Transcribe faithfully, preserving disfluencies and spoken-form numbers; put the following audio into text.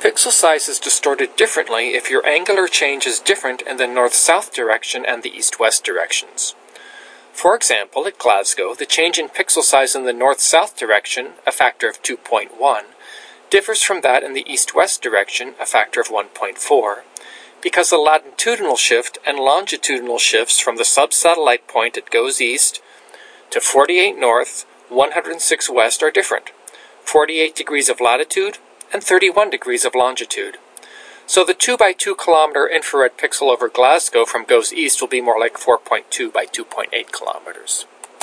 Pixel size is distorted differently if your angular change is different in the north-south direction and the east-west directions. For example, at Glasgow, the change in pixel size in the north-south direction, a factor of two point one, differs from that in the east-west direction, a factor of one point four, because the latitudinal shift and longitudinal shifts from the sub-satellite point at goes east to forty-eight north, one hundred six west are different, forty-eight degrees of latitude and thirty-one degrees of longitude. So the two by two kilometer infrared pixel over Glasgow from goes east will be more like four point two by two point eight kilometers.